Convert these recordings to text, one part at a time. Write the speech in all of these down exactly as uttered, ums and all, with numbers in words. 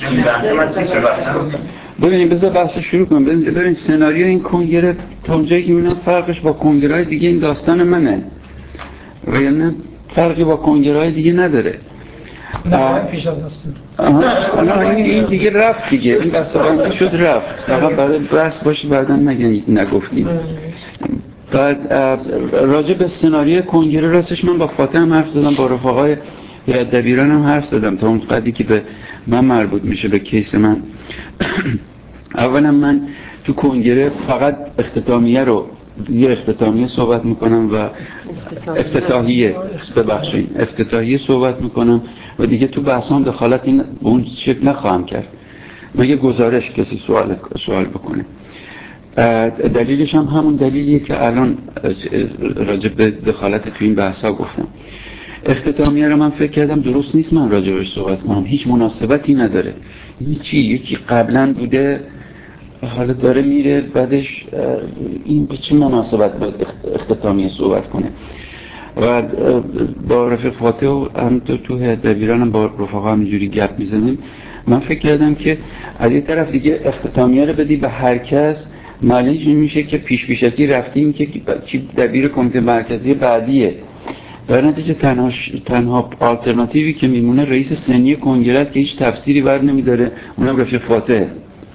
این بحث من چی بحثم؟ ببینید بذار بحث شروع کنم. ببینید سناریو این کنگره تا اونجایی که میبینم فرقش با کنگرهای دیگه این داستان منه و یعنی فرقی با کنگرهای دیگه نداره. نه پیش از است. آها این دیگه رفت دیگه، این بسابنده شد رفت. فقط برای بحث باشه بعدا نگن نگفتیم. بعد راجع به سناریو کنگره راستش من با فاطمه هم حرف زدم، با رفقای هیئت دبیران هم حرف زدم تا اون قدری که به من مربوط میشه، به کیس من. اولا من تو کنگره فقط اختتامیه رو یه اختتامیه صحبت میکنم و افتتاحیه ببخشید افتتاحیه صحبت میکنم و دیگه تو بحثام دخالت این اون شکل نخواهم کرد مگه گزارش کسی سوال سوال بکنه. دلیلش هم همون دلیلیه که الان راجع به دخالت تو این بحثا گفتم. اختتامیه رو من فکر کردم درست نیست من راجع بهش صحبت کنم، هیچ مناسبتی نداره. این چی یکی قبلا بوده حالا داره میره بعدش این به چه مناسبت باید اختتامیه صحبت کنه. و با رفیق فاتح و هم تو تو هیئت دبیرانم با رفقا همینجوری گپ میزنیم. من فکر کردم که از یه طرف دیگه اختتامیه رو بدی به هر کس، معنیش میشه که پیش پیشتی رفتیم که کی دبیر کمیته مرکزی بعدیه. در نتیجه تنها تنها آلترناتیوی که میمونه رئیس سنی کنگره است که هیچ تفسیری بر نمیداره، اونم رفیق فاتح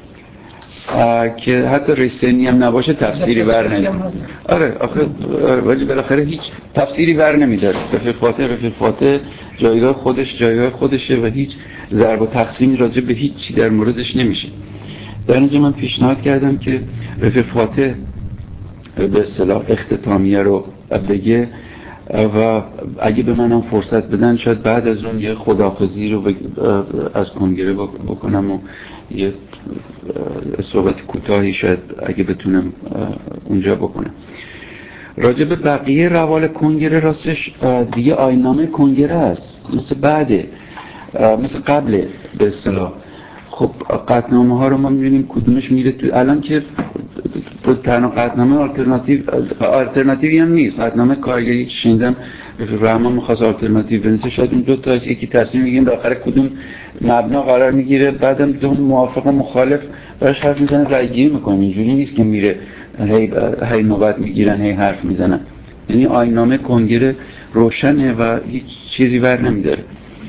که حتی رئیس سنی هم نباشه تفسیری بر نمیداره. آره آخه ولی بالاخره هیچ تفسیری بر نمیداره. رفیق فاتح رفیق فاتح جایگاه خودش جایگاه خودشه و هیچ ضرب و تقسیمی راجع به هیچ چی در موردش نمیشه. در اینجا من پیشنهاد کردم که رفیق فاتح به اصطلاح اختتامیه رو بگه و اگه به منم فرصت بدن شاید بعد از اون یه خداحافظی رو از کنگره بکنم و یه صحبت کوتاهی شاید اگه بتونم اونجا بکنم. راجع به بقیه روال کنگره راستش دیگه آیین‌نامه کنگره است، مثل بعده مثل قبل به اصطلاح. خب قطعنامه ها رو ما می‌بینیم کدومش میره تو. الان که تنها قطعنامه آلترناتیو آلترناتیوی هم نیست، قطعنامه کارگری که شنیدم رحمان می‌خواست آلترناتیو بنویسه، شاید اون دو تا یکی تصمیم میگیرن بالاخره کدوم مبنا قرار میگیره، بعدم دو موافق و مخالف براش حرف میزنن رای گیری میکنن. اینجوری نیست که میره هی هی نوبت میگیرن هی حرف میزنن. یعنی آیین‌نامه کنگره روشنه و هیچ چیزی ور نمیداره.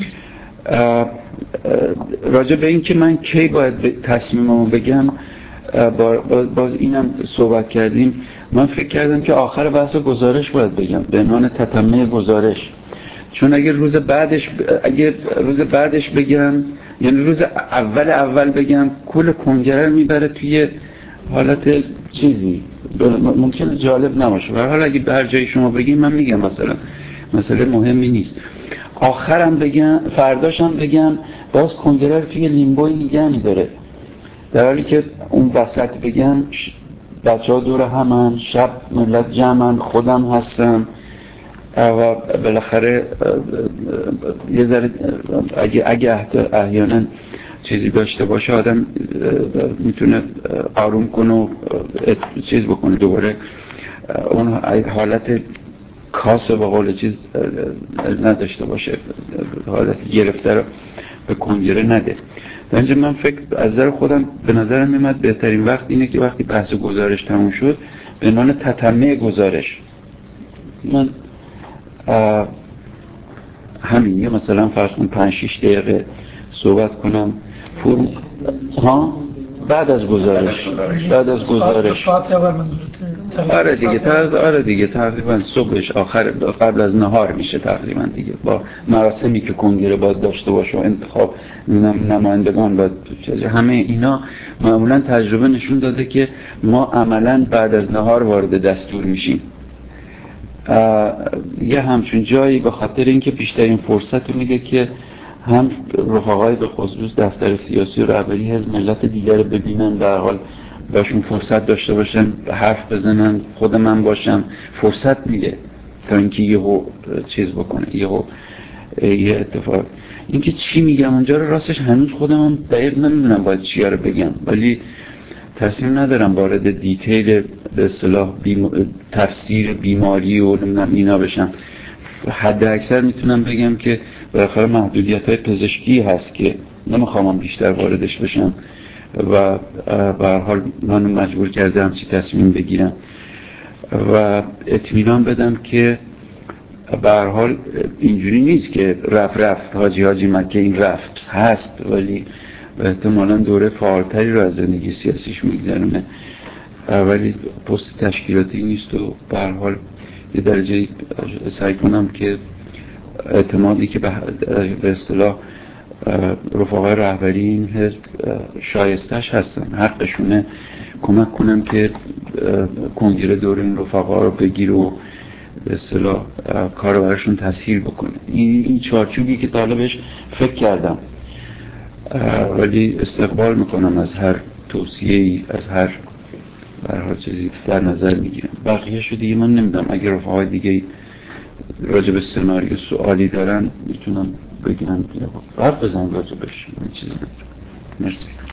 راجع به این که من کی باید تصمیممو بگم باز اینم صحبت کردیم. من فکر کردم که آخر بحث گزارش باید بگم به عنوان تتمه گزارش، چون اگر روز بعدش اگر روز بعدش بگم یعنی روز اول اول بگم کل کنگره رو میبره توی حالت چیزی ممکنه جالب نباشه. و حالا اگه به هر جایی شما بگیم من میگم مثلا مسئله مهمی نیست. آخرم بگم فرداشم بگم باز کنگره رو توی لیمبوی نگه میداره، در حالی که اون وسط بگم بچه ها دور همن، شب ملت جمعن، خودم هستم و بالاخره یه ذره اگه اگه احیانا چیزی داشته باشه آدم میتونه آروم کنه و چیز بکنه، دوباره اون حالت کاسه با قول چیز نداشته باشه، حالت گرفته رو به کنگره نده. در اینجا من فکر از نظر خودم به نظرم میاد بهترین وقت اینه که وقتی بحث گزارش تموم شد به عنوان تتمه گزارش من همین یه مثلا فرض کن پنج شش دقیقه صحبت کنم فرم ها بعد از گزارش بعد از گزارش آره دیگه تقریبا آره دیگه تقریبا صبحش آخر قبل از نهار میشه تقریبا دیگه، با مراسمی که کنگره باید داشته باشه و انتخاب نمایندگان باید همه اینا معمولا تجربه نشون داده که ما عملا بعد از نهار وارد دستور میشیم. یه همچون جایی به خاطر اینکه بیشترین فرصت رو میده که هم رفقای به خصوص دفتر سیاسی و رهبری حزب ملت دیگر رو ببینن، در حال باشون فرصت داشته باشن حرف بزنن، خود من باشم، فرصت میده تا اینکه یهو چیز بکنه یهو یه اتفاق. اینکه چی میگم اونجا رو راستش هنوز خودم هم دقیق نمیدونم باید چیا رو بگم، ولی تصمیم ندارم وارد دیتیل به اصطلاح بیم... تفسیر بیماری و نمیدونم اینا بشم. حد اکثر میتونم بگم که بالاخره محدودیت‌های پزشکی هست که نمیخوام بیشتر واردش بشم و به هر حال منو مجبور کرده همچی تصمیم بگیرم و اطمینان بدم که به هر حال اینجوری نیست که رفت رفت حاجی حاجی مکه این رفت هست، ولی احتمالاً دوره فعالتری رو از زندگی سیاسیش میگذرونه، ولی پست تشکیلاتی نیست و به هر حال یه درجه سعی کنم که اعتمادی که به اصطلاح رفقای رهبری این حزب شایستش هستن، حقشونه، کمک کنم که کنگره دور این رفقا رو بگیر و به اصطلاح کار براشون تسهیل بکنه. این این چارچوبی که تا حالا بهش فکر کردم، ولی استقبال میکنم از هر توصیه‌ای، از هر به هر چیزی در نظر میگیرم. بقیه شو دیگه من نمیدونم، اگر رفقای دیگه راجع به سناریو سوالی دارن میتونم بگم، حرف بزنم راجع بهش، این چیزی ندارم. مرسی.